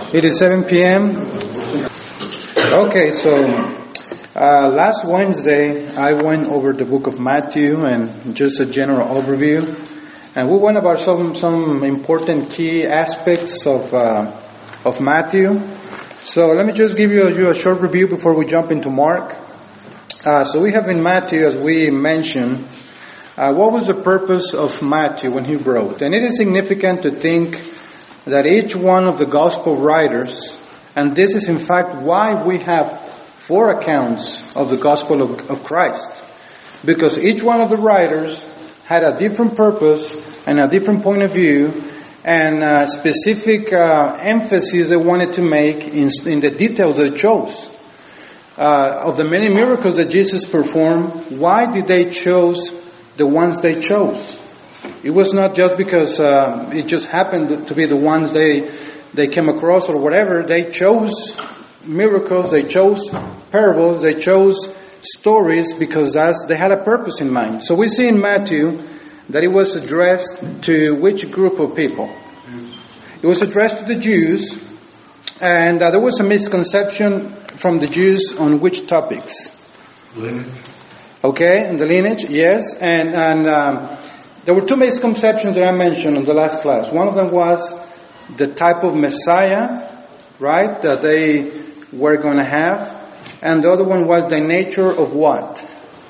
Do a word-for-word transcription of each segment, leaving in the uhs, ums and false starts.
It is seven p.m. Okay, so uh, last Wednesday I went over the book of Matthew and just a general overview, and we went about some some important key aspects of uh, of Matthew. So let me just give you a, you a short review before we jump into Mark. Uh, so we have in Matthew, as we mentioned, uh, what was the purpose of Matthew when he wrote? And it is significant to think that each one of the gospel writers, and this is in fact why we have four accounts of the gospel of, of Christ, because each one of the writers had a different purpose and a different point of view and a specific uh, emphasis they wanted to make in, in the details they chose. Uh, of the many miracles that Jesus performed, why did they choose the ones they chose? It was not just because uh, it just happened to be the ones they they came across or whatever. They chose miracles, they chose parables, they chose stories because that's, they had a purpose in mind. So we see in Matthew that it was addressed to which group of people? It was addressed to the Jews, and uh, there was a misconception from the Jews on which topics? Lineage. Okay, and the lineage, yes, and and. Um, There were two misconceptions that I mentioned in the last class. One of them was the type of Messiah, right, that they were going to have. And the other one was the nature of what?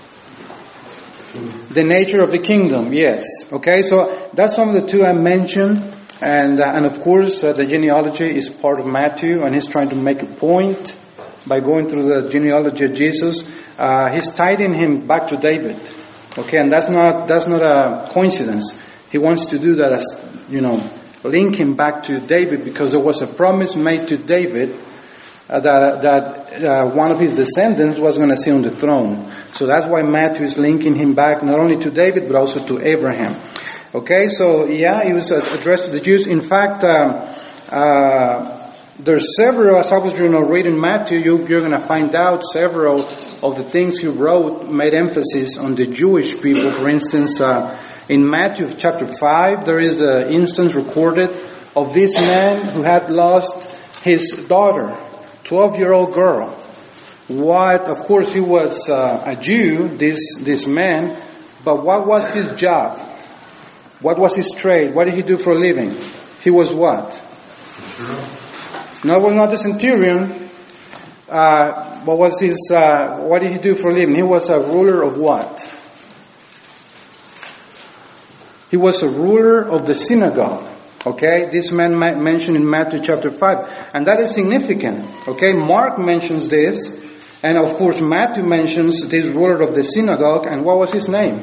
The nature of the kingdom, yes. Okay, so that's some of the two I mentioned. And, uh, and of course, uh, the genealogy is part of Matthew, and he's trying to make a point by going through the genealogy of Jesus. Uh, he's tying him back to David. Okay, and that's not that's not a coincidence. He wants to do that as, you know, link him back to David, because there was a promise made to David uh, that that uh, one of his descendants was going to sit on the throne. So that's why Matthew is linking him back not only to David but also to Abraham. Okay, so yeah, he was addressed to the Jews. In fact, um, uh, there's several. As I was, you know, reading Matthew, you, you're going to find out several of the things he wrote made emphasis on the Jewish people. For instance, uh, in Matthew chapter five, there is an instance recorded of this man who had lost his daughter, twelve-year-old girl. What, of course, he was uh, a Jew, this this man, but what was his job? What was his trade? What did he do for a living? He was what? No, it was not the centurion. Uh, what was his, uh, what did he do for a living? He was a ruler of what? He was a ruler of the synagogue. Okay? This man ma- mentioned in Matthew chapter five. And that is significant. Okay? Mark mentions this. And of course Matthew mentions this ruler of the synagogue. And what was his name?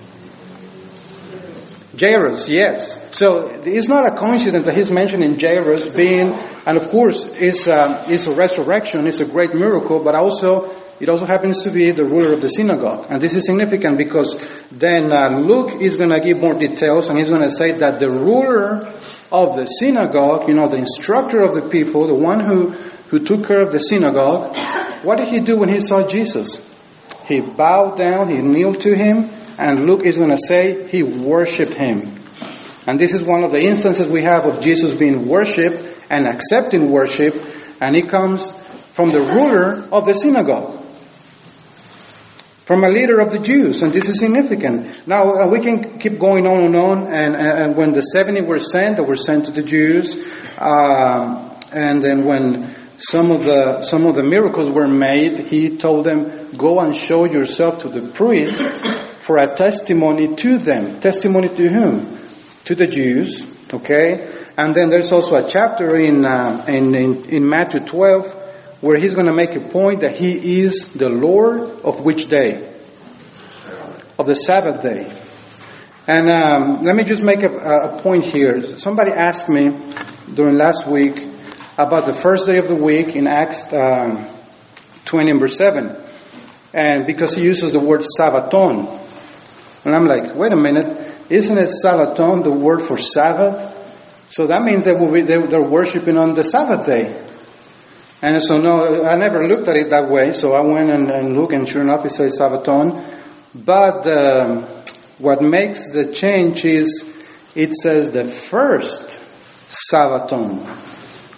Jairus, yes. So it's not a coincidence that he's mentioning Jairus being, and of course it's a, it's a resurrection, it's a great miracle, but also it also happens to be the ruler of the synagogue. And this is significant because then uh, Luke is going to give more details, and he's going to say that the ruler of the synagogue, you know, the instructor of the people, the one who, who took care of the synagogue, what did he do when he saw Jesus? He bowed down, he kneeled to him, and Luke is going to say he worshipped him. And this is one of the instances we have of Jesus being worshipped and accepting worship, and it comes from the ruler of the synagogue, from a leader of the Jews, and this is significant. Now, uh, we can keep going on and on, and, and when the seventy were sent, they were sent to the Jews, um, and then when some of the some of the miracles were made, he told them, go and show yourself to the priest for a testimony to them. Testimony to whom? To the Jews, okay? And then there's also a chapter in, uh, in, in, in Matthew twelve where he's going to make a point that he is the Lord of which day? Of the Sabbath day. And um, let me just make a, a point here. Somebody asked me during last week about the first day of the week in Acts um, twenty and verse seven. And because he uses the word Sabbaton. And I'm like, wait a minute. Isn't it Sabbaton, the word for Sabbath? So that means they will be, they, they're worshiping on the Sabbath day. And so no, I never looked at it that way. So I went and, and looked, and sure enough it says Sabbaton. But um, what makes the change is it says the first Sabbaton.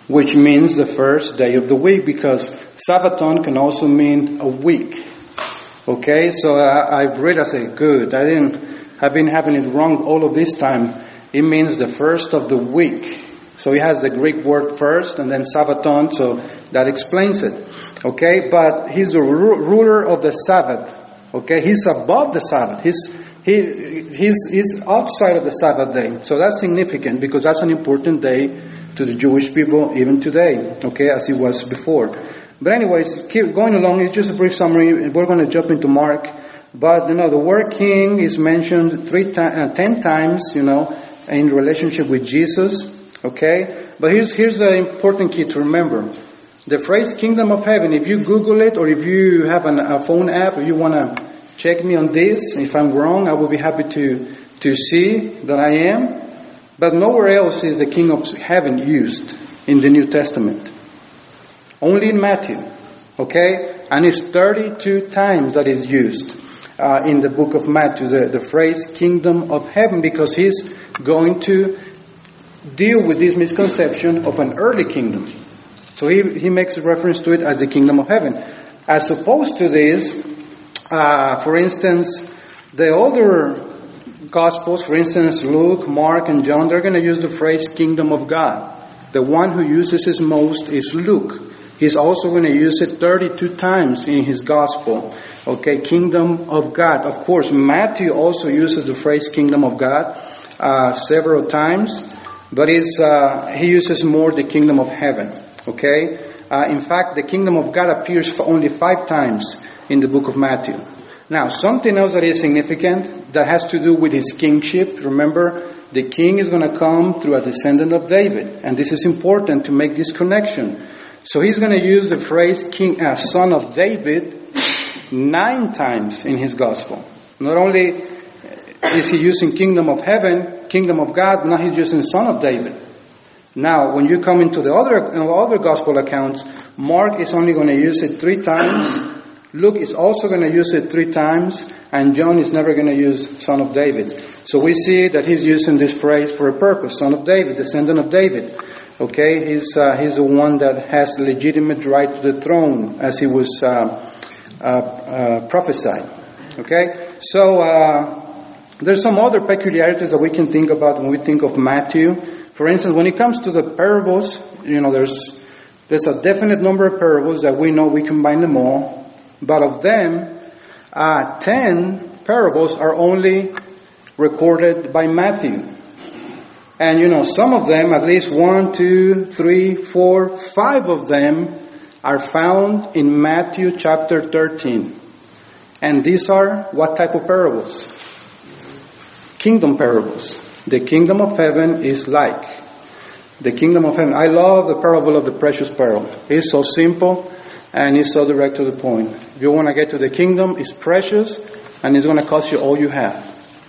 which means the first day of the week, because Sabbaton can also mean a week. Okay, so I, I've read, I say, good, I didn't, I've been having it wrong all of this time. It means the first of the week. So it has the Greek word first and then Sabbaton, so that explains it. Okay, but he's the ru- ruler of the Sabbath. Okay, he's above the Sabbath. He's, he, he's, he's outside of the Sabbath day. So that's significant because that's an important day to the Jewish people even today. Okay, as it was before. But anyways, keep going along. It's just a brief summary. We're going to jump into Mark. But, you know, the word king is mentioned three times, uh, ten times, you know, in relationship with Jesus. Okay? But here's, here's the important key to remember. The phrase kingdom of heaven, if you Google it or if you have an, a phone app, if you want to check me on this, if I'm wrong, I will be happy to, to see that I am. But nowhere else is the king of heaven used in the New Testament. Only in Matthew, okay? And it's thirty-two times that is used uh, in the book of Matthew, the, the phrase kingdom of heaven, because he's going to deal with this misconception of an early kingdom. So he, he makes a reference to it as the kingdom of heaven. As opposed to this, uh, for instance, the other Gospels, for instance, Luke, Mark, and John, they're going to use the phrase kingdom of God. The one who uses it most is Luke. He's also going to use it thirty-two times in his gospel. Okay, kingdom of God. Of course, Matthew also uses the phrase kingdom of God uh, several times, but it's, uh, he uses more the kingdom of heaven. Okay, uh, in fact, the kingdom of God appears for only five times in the book of Matthew. Now, something else that is significant that has to do with his kingship. Remember, the king is going to come through a descendant of David, and this is important to make this connection. So he's going to use the phrase king, uh, son of David nine times in his gospel. Not only is he using kingdom of heaven, kingdom of God, now he's using son of David. Now, when you come into the other, uh, other gospel accounts, Mark is only going to use it three times. Luke is also going to use it three times. And John is never going to use son of David. So we see that he's using this phrase for a purpose. Son of David, descendant of David. Okay, he's uh, he's the one that has legitimate right to the throne, as he was uh, uh, uh, prophesied. Okay, so uh, there's some other peculiarities that we can think about when we think of Matthew. For instance, when it comes to the parables, you know, there's there's a definite number of parables that we know we combine them all, but of them, uh, ten parables are only recorded by Matthew. And you know, some of them, at least one, two, three, four, five of them are found in Matthew chapter thirteen. And these are what type of parables? Kingdom parables. The kingdom of heaven is like. The kingdom of heaven. I love the parable of the precious pearl. It's so simple and it's so direct to the point. If you want to get to the kingdom, it's precious and it's going to cost you all you have.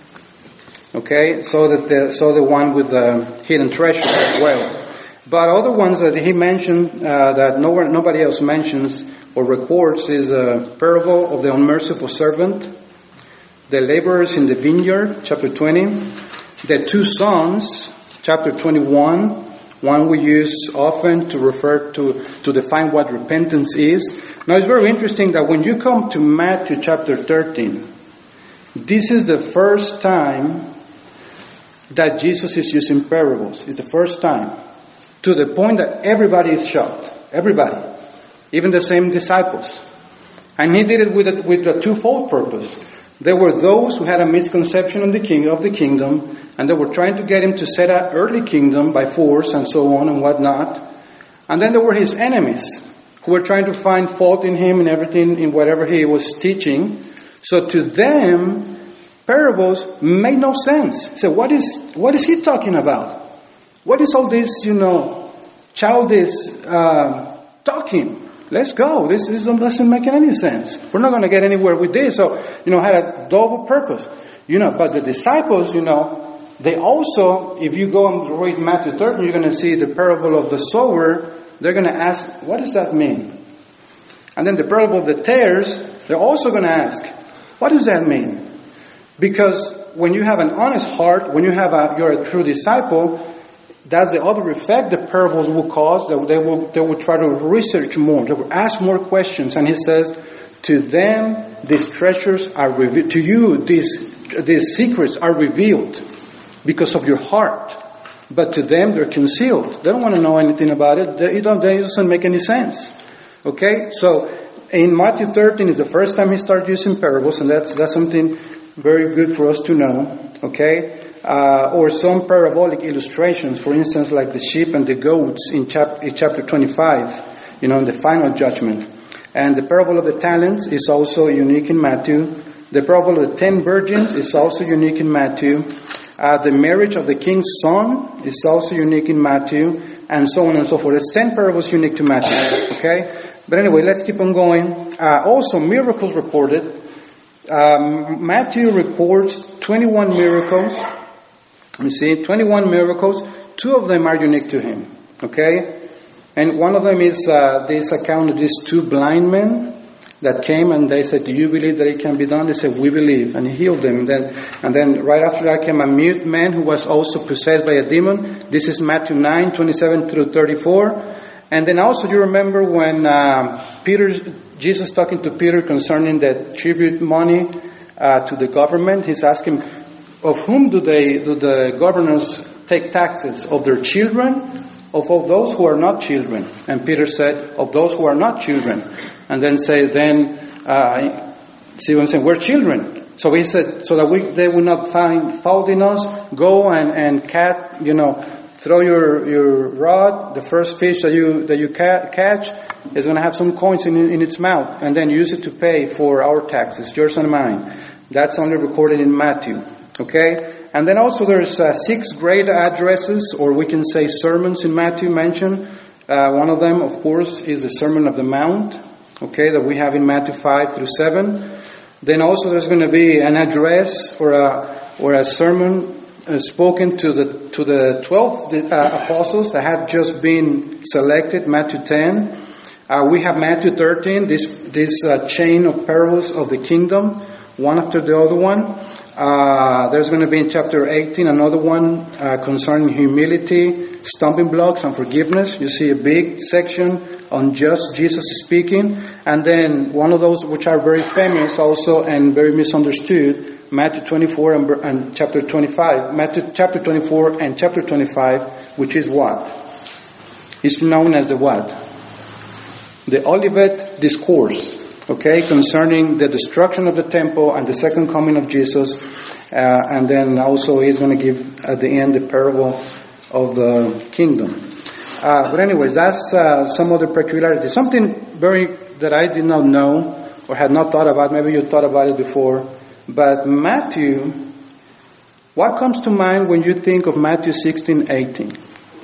Okay, so that the, so the one with the hidden treasure as well. But other ones that he mentioned, uh, that nowhere, nobody else mentions or records is a parable of the unmerciful servant, the laborers in the vineyard, chapter twenty, the two sons, chapter twenty-one, one we use often to refer to, to define what repentance is. Now it's very interesting that when you come to Matthew chapter thirteen, this is the first time that Jesus is using parables. It's the first time. To the point that everybody is shocked. Everybody. Even the same disciples. And he did it with a, with a twofold purpose. There were those who had a misconception of the king of the kingdom, and they were trying to get him to set an early kingdom by force and so on and whatnot. And then there were his enemies, who were trying to find fault in him and everything, in whatever he was teaching. So to them, parables made no sense. So what is what is he talking about? What is all this, you know, childish uh, talking? Let's go. This, this doesn't make any sense. We're not going to get anywhere with this. So, you know, had a double purpose. You know, but the disciples, you know, they also, if you go and read Matthew thirteen, you're going to see the parable of the sower. They're going to ask, what does that mean? And then the parable of the tares, they're also going to ask, what does that mean? Because when you have an honest heart, when you have a, you're a true disciple, that's the other effect the parables will cause, that they will, they will try to research more, they will ask more questions. And he says, to them, these treasures are revealed, to you, these, these secrets are revealed because of your heart. But to them, they're concealed. They don't want to know anything about it. They, it, don't, it doesn't make any sense. Okay? So, in Matthew thirteen is the first time he started using parables, and that's, that's something very good for us to know. Okay? Uh, or some parabolic illustrations, for instance, like the sheep and the goats in, chap- in chapter twenty-five, you know, in the final judgment. And the parable of the talents is also unique in Matthew. The parable of the ten virgins is also unique in Matthew. Uh, the marriage of the king's son is also unique in Matthew, and so on and so forth. It's ten parables unique to Matthew. Okay? But anyway, let's keep on going. Uh, also, miracles reported. Um, Matthew reports twenty-one miracles. You see, twenty-one miracles. Two of them are unique to him. Okay? And one of them is uh, this account of these two blind men that came and they said, do you believe that it can be done? They said, we believe. And he healed them. And then, and then right after that came a mute man who was also possessed by a demon. This is Matthew nine, twenty-seven through thirty-four. And then also you remember when uh, Peter, Jesus talking to Peter concerning the tribute money uh, to the government. He's asking, of whom do they, do the governors take taxes? Of their children? Of all those who are not children? And Peter said, of those who are not children. And then say, then, uh, see what I'm saying? We're children. So he said, so that we, they will not find fault in us, go and, and cat, you know, throw your, your rod, the first fish that you, that you ca- catch is going to have some coins in, in its mouth, and then use it to pay for our taxes, yours and mine. That's only recorded in Matthew. Okay? And then also there's uh, six great addresses, or we can say sermons in Matthew mentioned. Uh, one of them, of course, is the Sermon of the Mount, okay, that we have in Matthew five through seven. Then also there's going to be an address or a, or a sermon uh, spoken to the, to the twelve uh, apostles that had just been selected, Matthew ten. Uh, we have Matthew thirteen, this, this uh, chain of parables of the kingdom, one after the other one. Uh, there's going to be in chapter eighteen another one uh, concerning humility, stumbling blocks, and forgiveness. You see a big section on just Jesus speaking. And then one of those which are very famous also and very misunderstood, Matthew twenty-four and, and chapter twenty-five. Matthew chapter twenty-four and chapter twenty-five, which is what? It's known as the what? The Olivet Discourse. Okay, concerning the destruction of the temple and the second coming of Jesus. Uh, and then also he's going to give at the end the parable of the kingdom. Uh, but anyways, that's uh, some other peculiarities. Something very that I did not know or had not thought about. Maybe you thought about it before. But Matthew, what comes to mind when you think of Matthew sixteen, eighteen?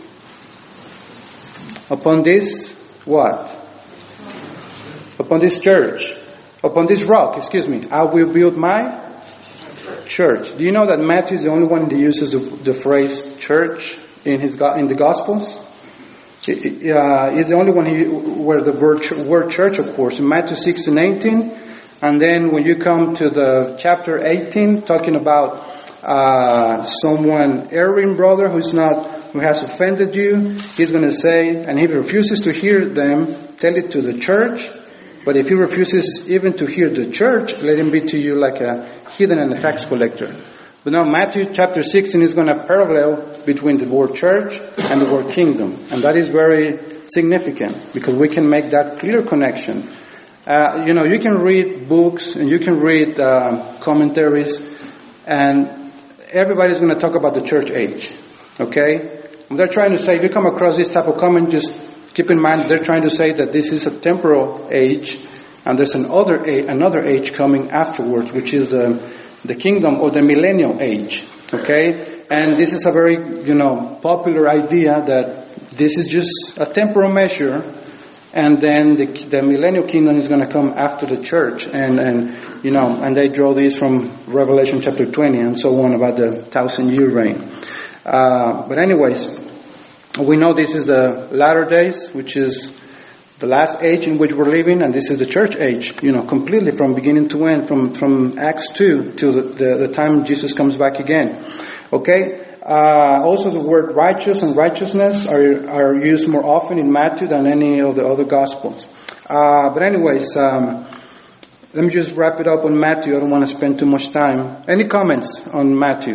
Upon this, what? Upon this church, upon this rock, excuse me, I will build my church. Do you know that Matthew is the only one that uses the, the phrase church in his in the Gospels? Uh, he's the only one he, where the word, word church, of course, in Matthew sixteen, eighteen. And then when you come to the chapter eighteen, talking about uh, someone erring brother who's not, who has offended you, he's going to say, and if he refuses to hear them, tell it to the church. But if he refuses even to hear the church, let him be to you like a heathen and a tax collector. But now Matthew chapter sixteen is going to parallel between the word church and the word kingdom. And that is very significant because we can make that clear connection. Uh, you know, you can read books and you can read uh, commentaries, and everybody's going to talk about the church age. Okay? When they're trying to say, if you come across this type of comment, just keep in mind they're trying to say that this is a temporal age, and there's another age, another age coming afterwards, which is the the kingdom or the millennial age. Okay, and this is a very you know popular idea that this is just a temporal measure, and then the the millennial kingdom is going to come after the church, and and you know, and they draw this from Revelation chapter twenty and so on about the thousand year reign. Uh, but anyways. We know this is the latter days, which is the last age in which we're living, and this is the church age, you know, completely from beginning to end, from, from Acts two to the, the, the time Jesus comes back again. Okay? Uh, also the word righteous and righteousness are, are used more often in Matthew than any of the other Gospels. Uh, but anyways, um, let me just wrap it up on Matthew. I don't want to spend too much time. Any comments on Matthew?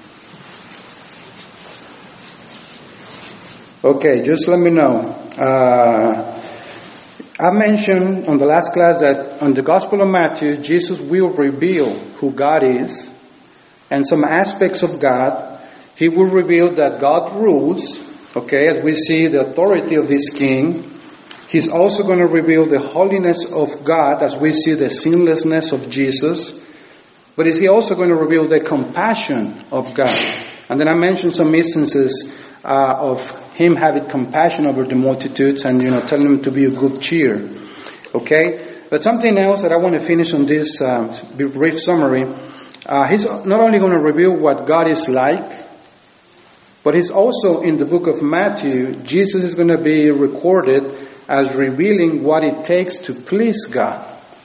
Okay, just let me know. Uh, I mentioned on the last class that on the Gospel of Matthew, Jesus will reveal who God is and some aspects of God. He will reveal that God rules, okay, as we see the authority of this king. He's also going to reveal the holiness of God as we see the sinlessness of Jesus. But is he also going to reveal the compassion of God? And then I mentioned some instances uh, of him having compassion over the multitudes and, you know, telling them to be of good cheer. Okay? But something else that I want to finish on this uh, brief summary. Uh, he's not only going to reveal what God is like, but he's also in the book of Matthew, Jesus is going to be recorded as revealing what it takes to please God.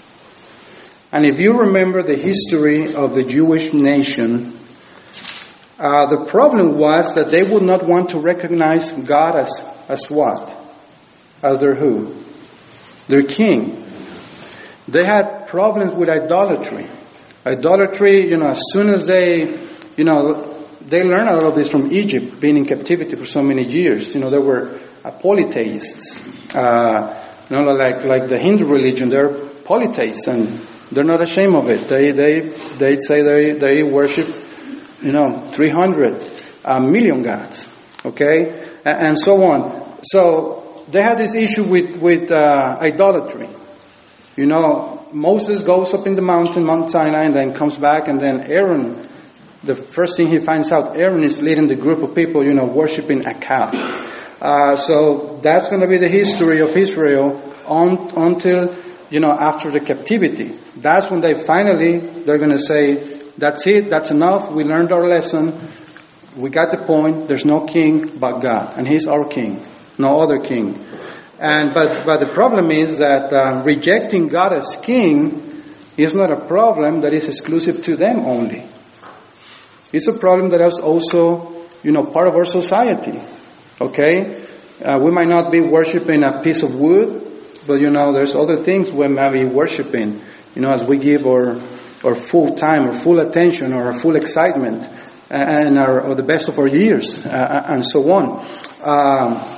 And if you remember the history of the Jewish nation, uh, the problem was that they would not want to recognize God as, as what? As their who? Their king. They had problems with idolatry. Idolatry, you know, as soon as they, you know, they learned a lot of this from Egypt, being in captivity for so many years. You know, there were uh, polytheists. Uh, you know, like like the Hindu religion, they're polytheists, and they're not ashamed of it. They they they say they they worship, you know, three hundred uh, million gods, okay, and, and so on. So they had this issue with with uh, idolatry. You know, Moses goes up in the mountain, Mount Sinai, and then comes back, and then Aaron. The first thing he finds out, Aaron is leading the group of people, you know, worshiping a calf. Uh, so that's going to be the history of Israel on, until, you know, after the captivity. That's when they finally, they're going to say, that's it, that's enough, we learned our lesson, we got the point, there's no king but God, and He's our king, no other king. And but but the problem is that uh, rejecting God as king is not a problem that is exclusive to them only. It's a problem that is also, you know, part of our society. Okay? Uh, we might not be worshiping a piece of wood, but, you know, there's other things we might be worshiping, you know, as we give our, our full time, or full attention, or our full excitement, and our, or the best of our years, uh, and so on. Um,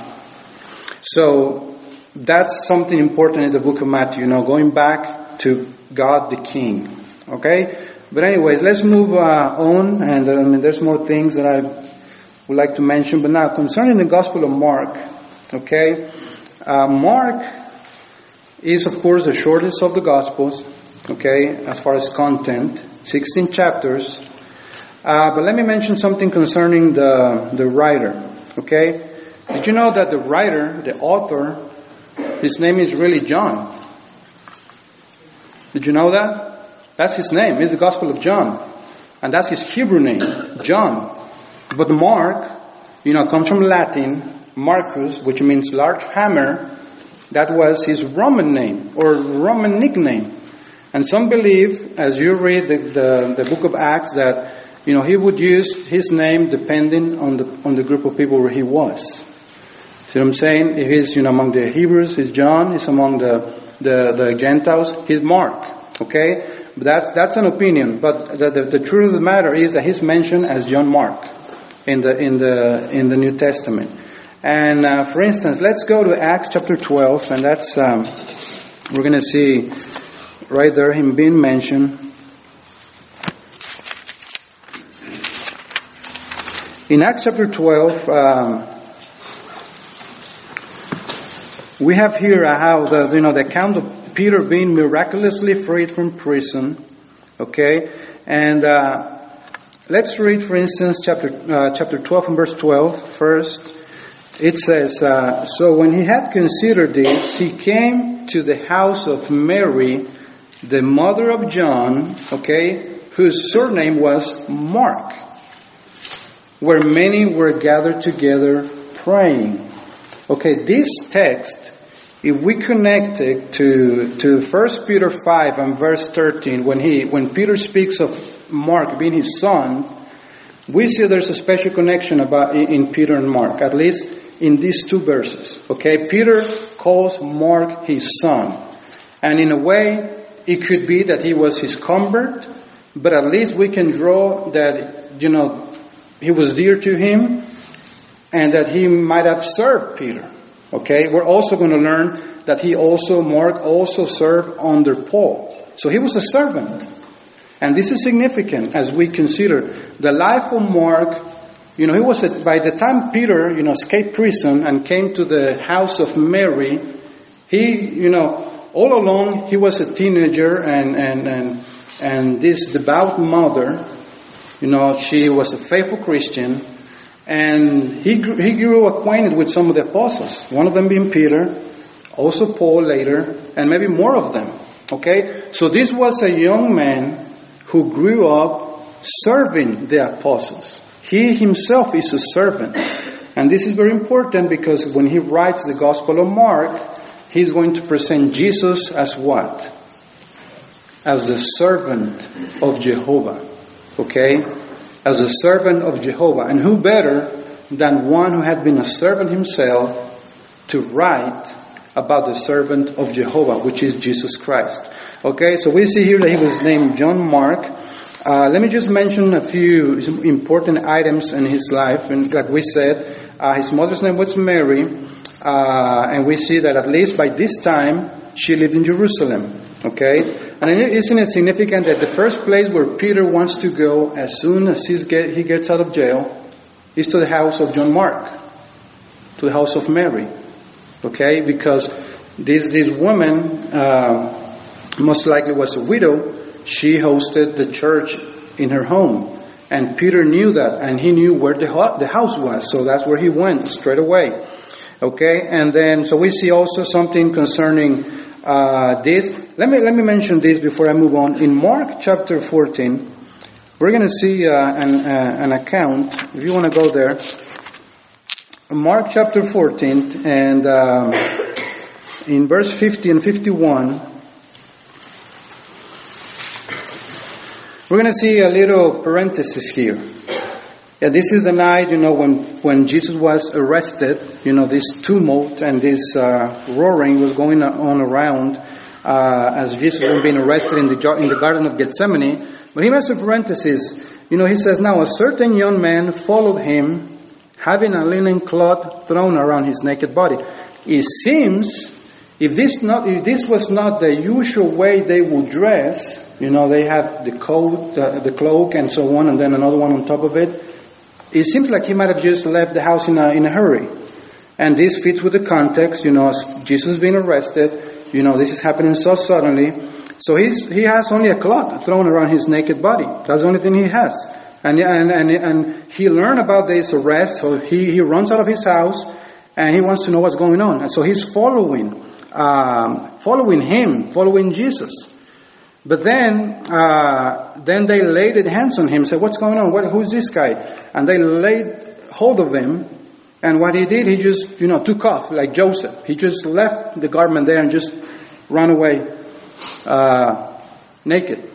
so, that's something important in the book of Matthew, you know, going back to God the King. Okay? But anyways, let's move uh, on, and uh, I mean, there's more things that I would like to mention. But now, concerning the Gospel of Mark, okay, uh, Mark is, of course, the shortest of the Gospels, okay, as far as content, sixteen chapters. Uh, but let me mention something concerning the the writer, okay? Did you know that the writer, the author, his name is really John? Did you know that? That's his name. It's the Gospel of John. And that's his Hebrew name, John. But Mark, you know, comes from Latin, Marcus, which means large hammer. That was his Roman name, or Roman nickname. And some believe, as you read the, the, the book of Acts, that, you know, he would use his name depending on the on the group of people where he was. See what I'm saying? If he's, you know, among the Hebrews, he's John. He's among the, the, the Gentiles, he's Mark. Okay? But that's, that's an opinion. But the, the, the truth of the matter is that he's mentioned as John Mark in the, in the, in the New Testament. And, uh, for instance, let's go to Acts chapter twelve, and that's, um, we're gonna see right there him being mentioned. In Acts chapter twelve, um, we have here how the, you know, the account of Peter being miraculously freed from prison. Okay? And, uh, let's read, for instance, chapter, uh, chapter twelve and verse twelve first. It says, uh, so when he had considered this, he came to the house of Mary, the mother of John, okay, whose surname was Mark, where many were gathered together praying. Okay, this text, if we connect it to, to First Peter five and verse thirteen, when he, when Peter speaks of Mark being his son, we see there's a special connection about in Peter and Mark, at least in these two verses. Okay, Peter calls Mark his son. And in a way, it could be that he was his convert, but at least we can draw that, you know, he was dear to him and that he might have served Peter. Okay, we're also going to learn that he also, Mark also served under Paul. So he was a servant. And this is significant as we consider the life of Mark. You know, he was, a, by the time Peter, you know, escaped prison and came to the house of Mary, he, you know, all along he was a teenager and, and, and, and this devout mother, you know, she was a faithful Christian. And he grew, he grew acquainted with some of the apostles, one of them being Peter, also Paul later, and maybe more of them. Okay? So this was a young man who grew up serving the apostles. He himself is a servant. And this is very important because when he writes the Gospel of Mark, he's going to present Jesus as what? As the servant of Jehovah. Okay? As a servant of Jehovah. And who better than one who had been a servant himself to write about the servant of Jehovah, which is Jesus Christ. Okay, so we see here that he was named John Mark. Uh, let me just mention a few important items in his life. And like we said, uh, his mother's name was Mary. Uh, and we see that at least by this time, she lived in Jerusalem. Okay? And isn't it significant that the first place where Peter wants to go as soon as he's get, he gets out of jail is to the house of John Mark, to the house of Mary. Okay? Because this, this woman uh, most likely was a widow. She hosted the church in her home. And Peter knew that, and he knew where the, the house was. So that's where he went straight away. Okay? And then, so we see also something concerning Uh, this, let me, let me mention this before I move on. In Mark chapter fourteen, we're going to see uh, an, uh, an account, if you want to go there. Mark chapter fourteen, and um, in verse fifty and fifty-one, we're going to see a little parenthesis here. Yeah, this is the night, you know, when, when Jesus was arrested, you know, this tumult and this uh, roaring was going on around uh, as Jesus was being arrested in the in the Garden of Gethsemane. But he makes a parenthesis. You know, he says, now a certain young man followed him, having a linen cloth thrown around his naked body. It seems, if this not if this was not the usual way they would dress, you know, they have the coat, uh, the cloak, and so on, and then another one on top of it. It seems like he might have just left the house in a, in a hurry. And this fits with the context, you know, as Jesus being arrested, you know, this is happening so suddenly. So he's, he has only a cloth thrown around his naked body. That's the only thing he has. And, and, and, and he learned about this arrest, so he, he runs out of his house, and he wants to know what's going on. And so he's following, um, following him, following Jesus. But then, uh, then they laid their hands on him, said, what's going on? What, who's this guy? And they laid hold of him. And what he did, he just, you know, took off like Joseph. He just left the garment there and just ran away, uh, naked.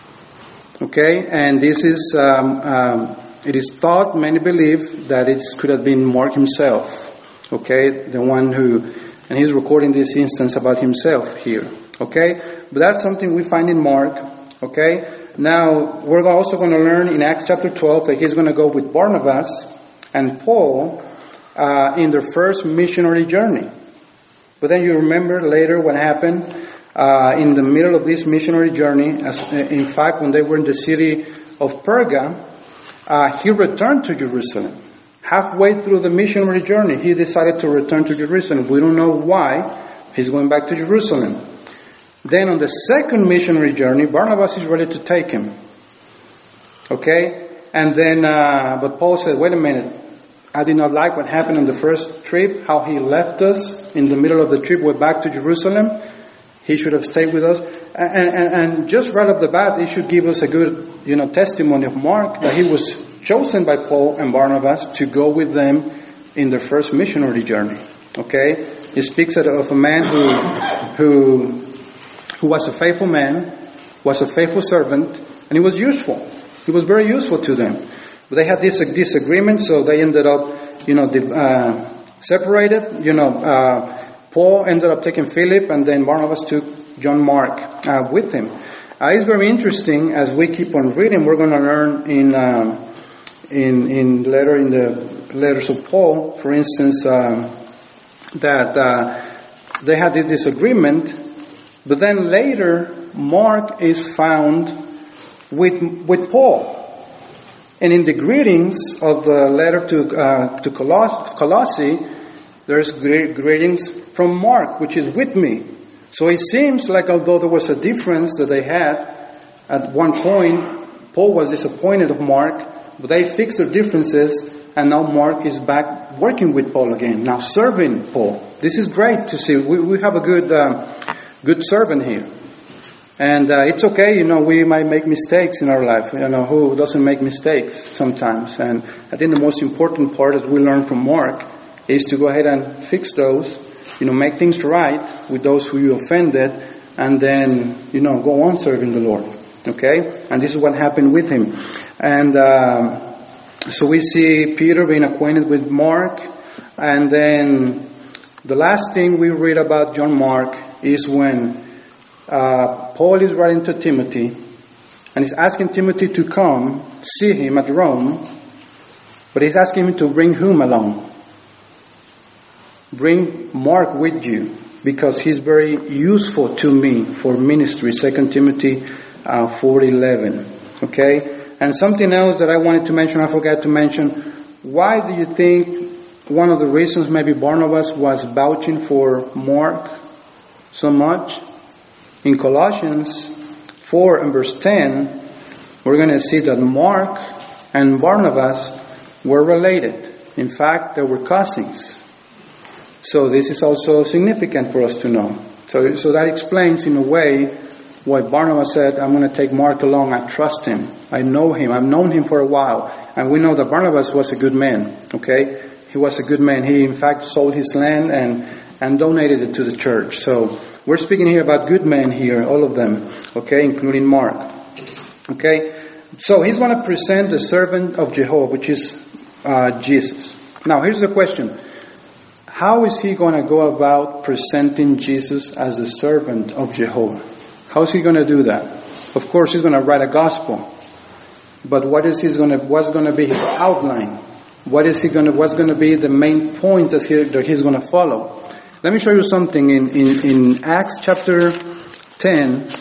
Okay. And this is, um, um, it is thought, many believe that it could have been Mark himself. Okay. The one who, and he's recording this instance about himself here. Okay. But that's something we find in Mark, okay? Now, we're also going to learn in Acts chapter twelve that he's going to go with Barnabas and Paul uh, in their first missionary journey. But then you remember later what happened uh, in the middle of this missionary journey. As, in fact, when they were in the city of Perga, uh, he returned to Jerusalem. Halfway through the missionary journey, he decided to return to Jerusalem. We don't know why. He's going back to Jerusalem. Then on the second missionary journey, Barnabas is ready to take him. Okay? And then, uh, but Paul said, wait a minute. I did not like what happened on the first trip, how he left us in the middle of the trip, went back to Jerusalem. He should have stayed with us. And, and, and just right off the bat, it should give us a good, you know, testimony of Mark that he was chosen by Paul and Barnabas to go with them in their first missionary journey. Okay? He speaks of a man who, who, who was a faithful man, was a faithful servant, and he was useful. He was very useful to them. But they had this disagreement, so they ended up, you know, uh, separated. You know, uh, Paul ended up taking Philip, and then Barnabas took John Mark uh, with him. Uh, it's very interesting as we keep on reading. We're going to learn in um, in in letter in the letters of Paul, for instance, um, that uh, they had this disagreement, but then later Mark is found with with Paul, and in the greetings of the letter to uh, to Coloss- Colossae, there's greetings from Mark, which is with me. So it seems like although there was a difference that they had, at one point, Paul was disappointed of Mark, but they fixed their differences, and now Mark is back working with Paul again, now serving Paul. This is great to see. We, we have a good um, good servant here. And uh, it's okay, you know, we might make mistakes in our life. You know, who doesn't make mistakes sometimes? And I think the most important part, as we learn from Mark, is to go ahead and fix those. You know, make things right with those who you offended, and then, you know, go on serving the Lord. Okay? And this is what happened with him. And uh, so we see Peter being acquainted with Mark, and then the last thing we read about John Mark is when uh, Paul is writing to Timothy, and he's asking Timothy to come see him at Rome, but he's asking him to bring whom along? Bring Mark with you, because he's very useful to me for ministry. Second Timothy uh, four eleven. Okay? And something else that I wanted to mention, I forgot to mention. Why do you think one of the reasons maybe Barnabas was vouching for Mark so much? In Colossians four and verse ten, we're going to see that Mark and Barnabas were related. In fact, they were cousins. So this is also significant for us to know. So, so that explains in a way why Barnabas said, I'm going to take Mark along. I trust him. I know him. I've known him for a while. And we know that Barnabas was a good man. Okay? He was a good man. He, in fact, sold his land and, and donated it to the church. So we're speaking here about good men here, all of them. Okay? Including Mark. Okay? So he's going to present the servant of Jehovah, which is uh, Jesus. Now, here's the question. How is he going to go about presenting Jesus as the servant of Jehovah? How is he going to do that? Of course, he's going to write a gospel. But what is he going to? What's going to be his outline? What is he going to? What's going to be the main points that, he, that he's going to follow? Let me show you something in, in, in Acts chapter ten.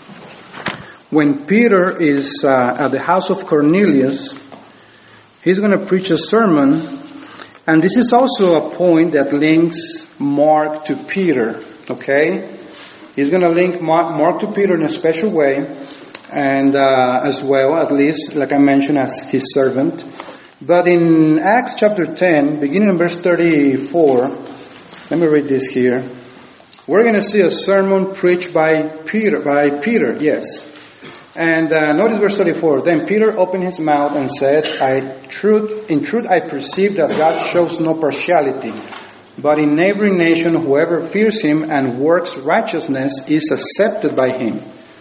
When Peter is uh, at the house of Cornelius, he's going to preach a sermon. And this is also a point that links Mark to Peter, okay? He's going to link Mark, Mark to Peter in a special way, and uh, as well, at least, like I mentioned, as his servant. But in Acts chapter ten, beginning in verse thirty-four, let me read this here. We're going to see a sermon preached by Peter, by Peter, yes. And uh, notice verse thirty-four. Then Peter opened his mouth and said, I truth, in truth I perceive that God shows no partiality, but in every nation whoever fears him and works righteousness is accepted by him.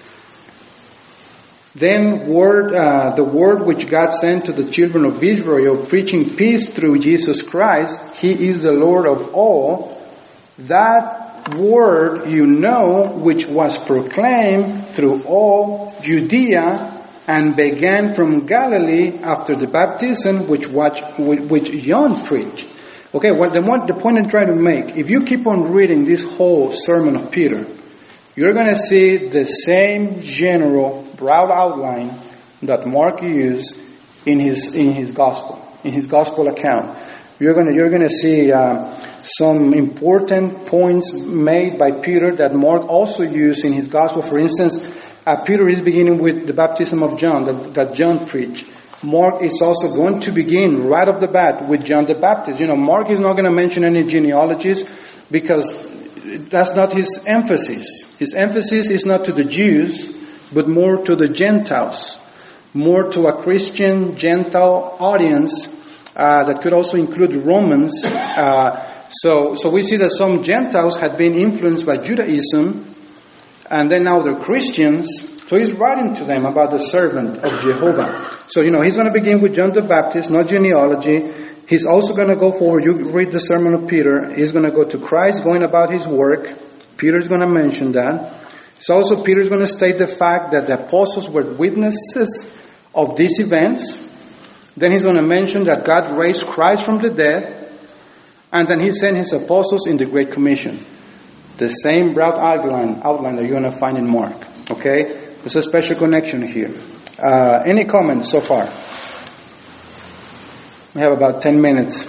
Then word, uh, the word which God sent to the children of Israel, preaching peace through Jesus Christ, he is the Lord of all, that word you know, which was proclaimed through all Judea and began from Galilee after the baptism which watch, which John preached. Okay, what the, the point I'm trying to make, if you keep on reading this whole sermon of Peter, you're going to see the same general broad outline that Mark used in his in his gospel, in his gospel account. You're going to you're going to see uh, some important points made by Peter that Mark also used in his gospel. For instance, uh, Peter is beginning with the baptism of John that, that John preached. Mark is also going to begin right off the bat with John the Baptist. You know, Mark is not going to mention any genealogies because that's not his emphasis. His emphasis is not to the Jews, but more to the Gentiles, more to a Christian Gentile audience. Uh, that could also include Romans. Uh, so, so we see that some Gentiles had been influenced by Judaism, and then now they're Christians. So he's writing to them about the servant of Jehovah. So, you know, he's going to begin with John the Baptist, not genealogy. He's also going to go forward. You read the sermon of Peter. He's going to go to Christ going about his work. Peter's going to mention that. So also Peter's going to state the fact that the apostles were witnesses of these events. Then he's going to mention that God raised Christ from the dead. And then he sent his apostles in the Great Commission. The same broad outline, outline that you're going to find in Mark. Okay? There's a special connection here. Uh, any comments so far? We have about ten minutes.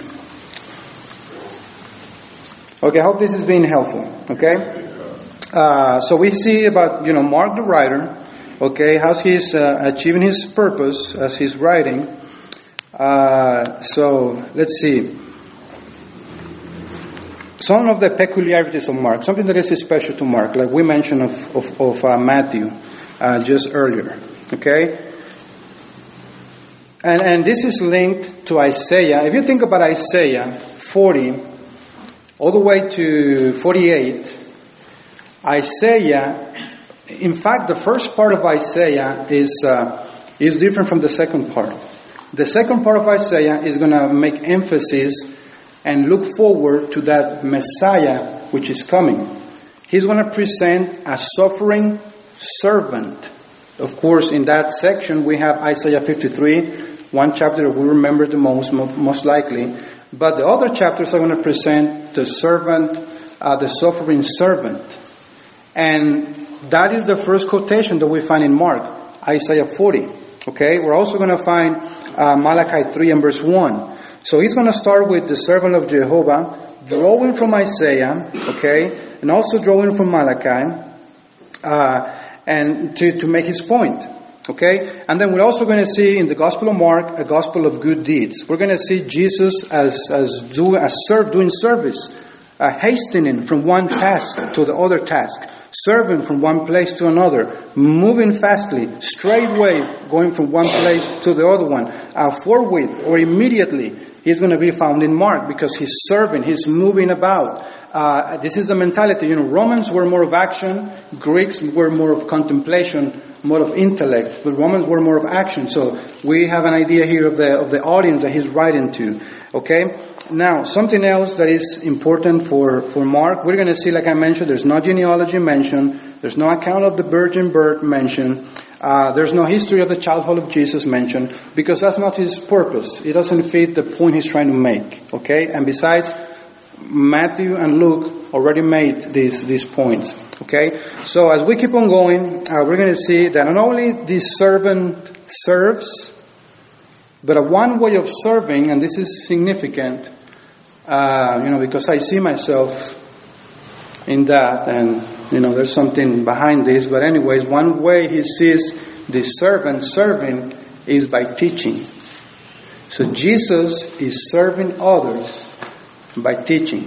Okay, I hope this has been helpful. Okay? Uh, so we see about, you know, Mark the writer. Okay, how he's uh, achieving his purpose as he's writing. Uh, so, let's see. Some of the peculiarities of Mark, something that is special to Mark, like we mentioned of, of, of uh, Matthew uh, just earlier. Okay? And, and this is linked to Isaiah. If you think about Isaiah forty, all the way to forty-eight, Isaiah, in fact, the first part of Isaiah is uh, is different from the second part. The second part of Isaiah is going to make emphasis and look forward to that Messiah which is coming. He's going to present a suffering servant. Of course, in that section we have Isaiah fifty-three, one chapter that we remember the most, most likely. But the other chapters are going to present the servant, uh, the suffering servant. And that is the first quotation that we find in Mark, Isaiah forty. Okay, we're also going to find uh, Malachi three and verse one. So he's going to start with the servant of Jehovah, drawing from Isaiah, okay, and also drawing from Malachi, uh, and to, to make his point, okay. And then we're also going to see in the Gospel of Mark a gospel of good deeds. We're going to see Jesus as as do as serve doing service, uh, hastening from one task to the other task, serving from one place to another, moving fastly, straightway going from one place to the other one, uh, forthwith or immediately. He's going to be found in Mark because he's serving, he's moving about. Uh, this is the mentality. You know, Romans were more of action, Greeks were more of contemplation, more of intellect, but Romans were more of action. So we have an idea here of the of the audience that he's writing to. Okay? Now, something else that is important for, for Mark, we're going to see, like I mentioned, there's no genealogy mentioned, there's no account of the virgin birth mentioned, uh, there's no history of the childhood of Jesus mentioned, because that's not his purpose. It doesn't fit the point he's trying to make. Okay? And besides, Matthew and Luke already made these, these points. Okay? So as we keep on going, uh, we're going to see that not only the servant serves, but a one way of serving, and this is significant, uh, you know, because I see myself in that, and, you know, there's something behind this. But anyways, one way he sees the servant serving is by teaching. So Jesus is serving others by teaching.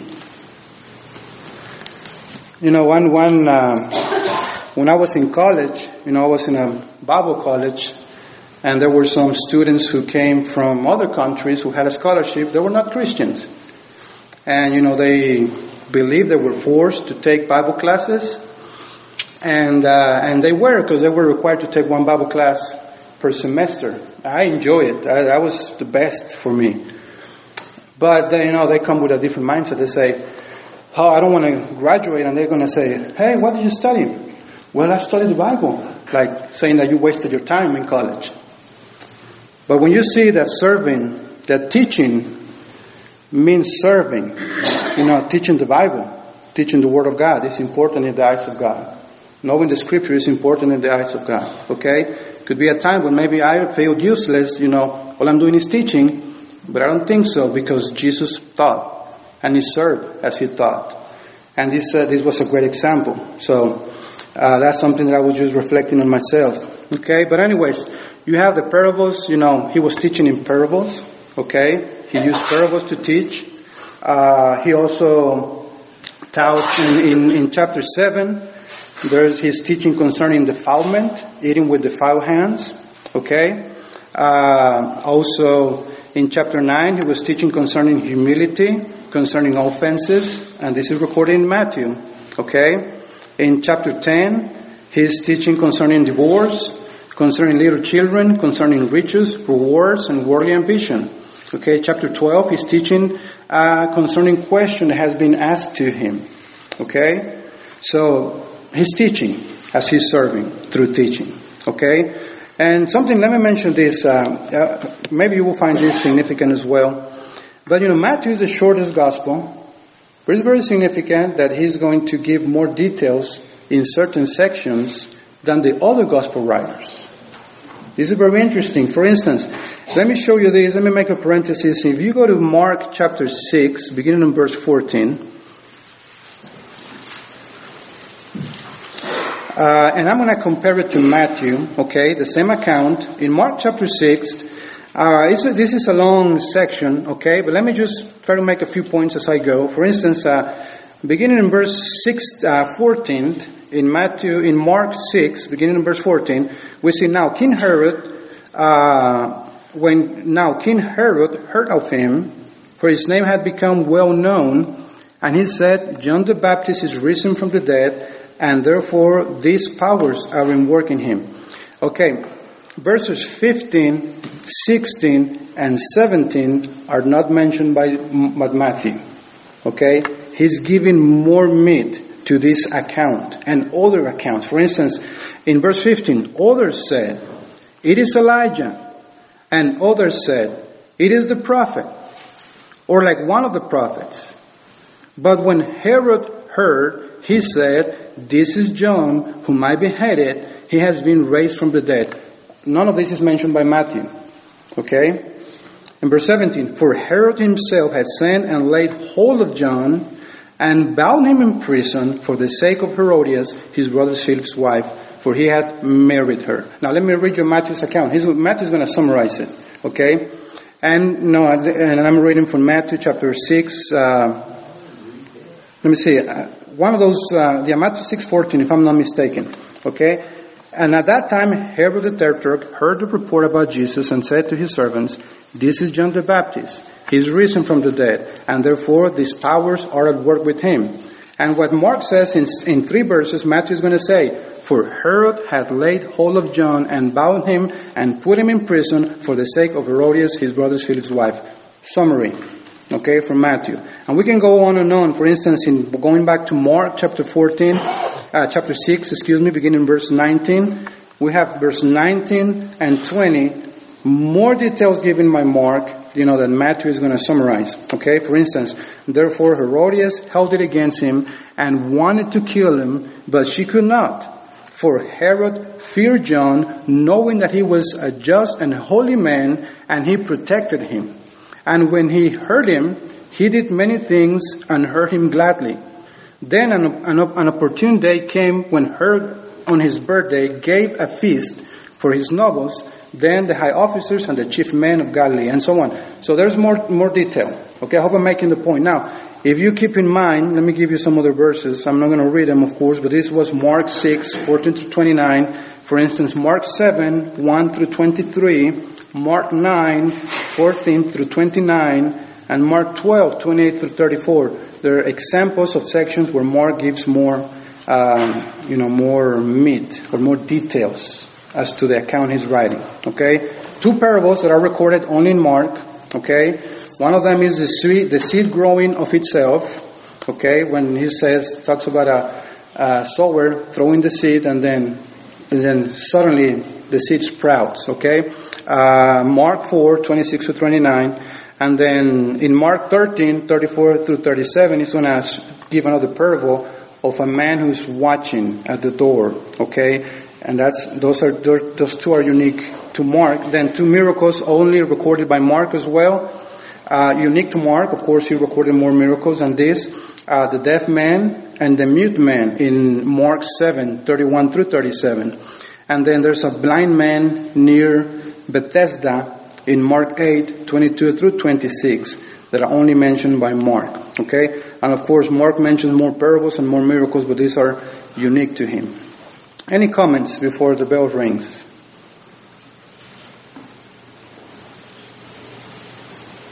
You know, one, one, uh, when I was in college, you know, I was in a Bible college, and there were some students who came from other countries who had a scholarship. They were not Christians. And, you know, they believed they were forced to take Bible classes. And uh, and they were, because they were required to take one Bible class per semester. I enjoy it. I, that was the best for me. But, they, you know, they come with a different mindset. They say, oh, I don't want to graduate. And they're going to say, hey, what did you study? Well, I studied the Bible. Like saying that you wasted your time in college. But when you see that serving, that teaching means serving, you know, teaching the Bible, teaching the Word of God is important in the eyes of God. Knowing the Scripture is important in the eyes of God, okay? Could be a time when maybe I feel useless, you know, all I'm doing is teaching, but I don't think so, because Jesus taught, and He served as He taught. And this, uh, this was a great example. So, uh, that's something that I was just reflecting on myself, okay? But anyways, you have the parables, you know, He was teaching in parables, okay? He used parables to teach. Uh, he also taught in, in, in chapter seven, there's his teaching concerning defilement, eating with defiled hands, okay? Uh, also in chapter nine, he was teaching concerning humility, concerning offenses, and this is recorded in Matthew, okay? In chapter ten, He's teaching concerning divorce, concerning little children, concerning riches, rewards, and worldly ambition. Okay, chapter twelve, he's teaching uh, concerning question that has been asked to him. Okay, so he's teaching as he's serving through teaching. Okay, and something, let me mention this, uh, uh, maybe you will find this significant as well. But you know, Matthew is the shortest gospel, but it's very significant that he's going to give more details in certain sections than the other gospel writers. This is very interesting. For instance, let me show you this. Let me make a parenthesis. If you go to Mark chapter six, beginning in verse fourteen, uh, and I'm going to compare it to Matthew, okay, the same account. In Mark chapter six, uh, it's a, this is a long section, okay, but let me just try to make a few points as I go. For instance, uh, beginning in verse six, uh, fourteen, in Matthew, in Mark six, beginning in verse fourteen, we see now King Herod, uh, when now King Herod heard of him, for his name had become well known, and he said, John the Baptist is risen from the dead, and therefore these powers are in work in him. Okay, verses fifteen, sixteen, and seventeen are not mentioned by, by Matthew. Okay, he's giving more meat to this account and other accounts. For instance, in verse fifteen, others said, it is Elijah. And others said, it is the prophet, or like one of the prophets. But when Herod heard, he said, this is John, whom I beheaded. He has been raised from the dead. None of this is mentioned by Matthew. Okay? In verse seventeen, for Herod himself had sent and laid hold of John and bound him in prison for the sake of Herodias, his brother Philip's wife, for he had married her. Now let me read you Matthew's account. He's, Matthew's going to summarize it, okay? And no, and I'm reading from Matthew chapter six. Uh, let me see. Uh, one of those, uh, yeah, Matthew six fourteen, if I'm not mistaken, okay? And at that time, Herod the Tetrarch heard the report about Jesus and said to his servants, this is John the Baptist. He is risen from the dead, and therefore these powers are at work with him. And what Mark says in, in three verses, Matthew is going to say, for Herod had laid hold of John and bound him and put him in prison for the sake of Herodias, his brother Philip's wife. Summary, okay, from Matthew. And we can go on and on. For instance, in going back to Mark chapter fourteen, uh, chapter six, excuse me, beginning verse nineteen, we have verse nineteen and twenty, more details given by Mark, you know, that Matthew is going to summarize. Okay, for instance, therefore Herodias held it against him and wanted to kill him, but she could not. For Herod feared John, knowing that he was a just and holy man, and he protected him. And when he heard him, he did many things and heard him gladly. Then an, an, an opportune day came when Herod, on his birthday, gave a feast for his nobles, then the high officers and the chief men of Galilee, and so on. So there's more more detail. Okay, I hope I'm making the point. Now, if you keep in mind, let me give you some other verses. I'm not going to read them, of course, but this was Mark six, fourteen to twenty-nine. For instance, Mark seven, one through twenty-three, Mark nine, fourteen through twenty-nine, and Mark twelve, twenty-eight through thirty-four. There are examples of sections where Mark gives more, um, you know, more meat or more details as to the account he's writing. Okay? Two parables that are recorded only in Mark. Okay? One of them is the seed, the seed growing of itself. Okay? When he says, talks about a, a sower throwing the seed and then, and then suddenly the seed sprouts. Okay? Uh, Mark four, twenty-six to twenty-nine. And then in Mark thirteen, thirty-four through thirty-seven, he's going to give another parable of a man who's watching at the door. Okay? And that's, those are, those two are unique to Mark. Then two miracles only recorded by Mark as well. Uh, unique to Mark, of course, he recorded more miracles than this. Uh, the deaf man and the mute man in Mark seven, thirty-one through thirty-seven. And then there's a blind man near Bethesda in Mark eight, twenty-two through twenty-six that are only mentioned by Mark. Okay? And of course, Mark mentions more parables and more miracles, but these are unique to him. Any comments before the bell rings?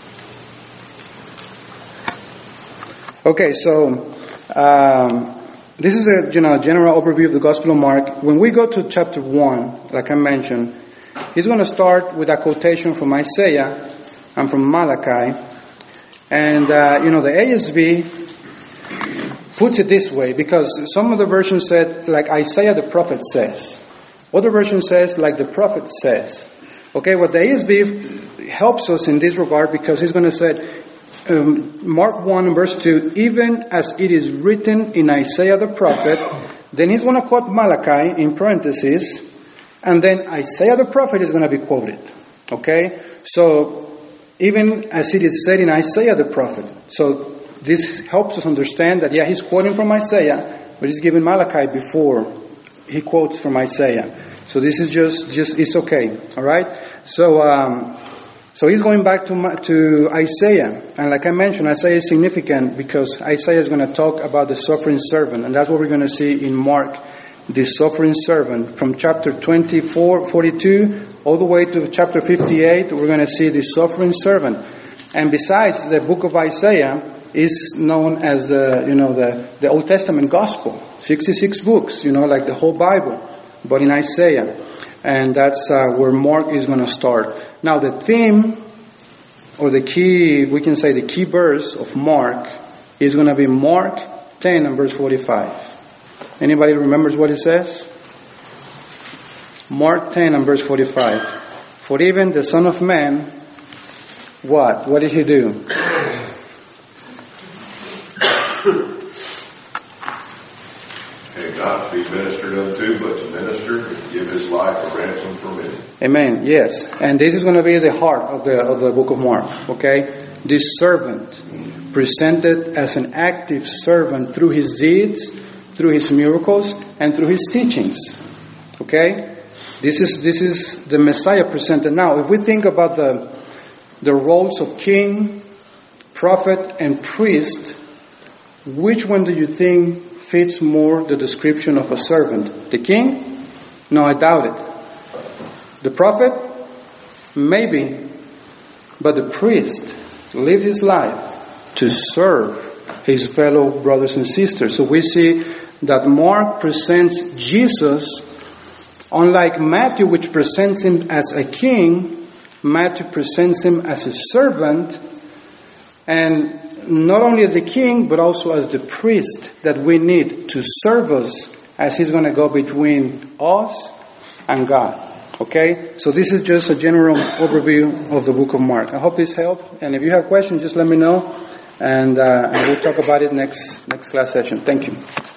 Okay, so um, this is a you know, general overview of the Gospel of Mark. When we go to chapter one, like I mentioned, he's going to start with a quotation from Isaiah and from Malachi. And, uh, you know, the A S V puts it this way, because some of the versions said, like Isaiah the prophet says. Other version says, like the prophet says. Okay, what the A S V helps us in this regard, because he's going to say, um, Mark one verse two, even as it is written in Isaiah the prophet, then he's going to quote Malachi in parentheses, and then Isaiah the prophet is going to be quoted. Okay, so even as it is said in Isaiah the prophet. So this helps us understand that, yeah, he's quoting from Isaiah, but he's giving Malachi before he quotes from Isaiah. So this is just, just it's okay. All right. So, um, so he's going back to to Isaiah, and like I mentioned, Isaiah is significant because Isaiah is going to talk about the suffering servant, and that's what we're going to see in Mark, the suffering servant. From chapter twenty-four, forty-two, all the way to chapter fifty-eight, we're going to see the suffering servant. And besides, the book of Isaiah is known as the you know the the Old Testament Gospel, sixty-six books, you know, like the whole Bible, but in Isaiah. And that's uh, where Mark is going to start. Now the theme, or the key, we can say the key verse of Mark is going to be Mark ten and verse forty-five. Anybody remembers what it says? Mark ten and verse forty-five. For even the Son of Man, what? What did he do? And not to be ministered unto, but to minister and give his life a ransom for many. Amen. Yes. And this is going to be the heart of the of the book of Mark. Okay? This servant, presented as an active servant through his deeds, through his miracles, and through his teachings. Okay? This is this is the Messiah presented. Now, if we think about the the roles of king, prophet, and priest, which one do you think fits more the description of a servant? The king? No, I doubt it. The prophet? Maybe. But the priest lived his life to serve his fellow brothers and sisters. So we see that Mark presents Jesus, unlike Matthew, which presents him as a king. Matthew presents him as a servant, and not only as the king, but also as the priest that we need to serve us, as he's going to go between us and God. Okay? So this is just a general overview of the book of Mark. I hope this helped. And if you have questions, just let me know. And, uh, and we'll talk about it next, next class session. Thank you.